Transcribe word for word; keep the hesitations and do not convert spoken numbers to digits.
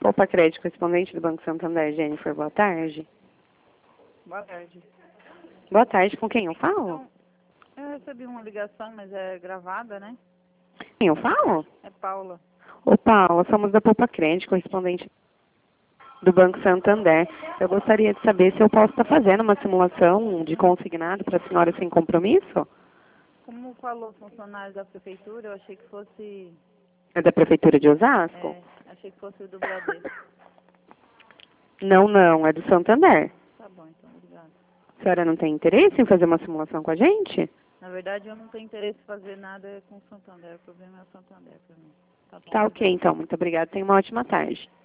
Poupa Crédito, correspondente do Banco Santander, Jennifer, boa tarde. Boa tarde. Boa tarde, com quem eu falo? Então, eu recebi uma ligação, mas é gravada, né? Quem eu falo? É Paula. Ô, Paula, somos da Poupa Crédito, correspondente do Banco Santander. Eu gostaria de saber se eu posso estar fazendo uma simulação de consignado para a senhora sem compromisso? Como falou funcionário da prefeitura, eu achei que fosse... É da Prefeitura de Osasco? É, achei que fosse do Bradesco. Não, não, é do Santander. Tá bom, então, obrigada. A senhora não tem interesse em fazer uma simulação com a gente? Na verdade, eu não tenho interesse em fazer nada com o Santander. O problema é o Santander para mim. Tá bom, Tá ok, obrigada. então. Muito obrigada. Tenha uma ótima tarde.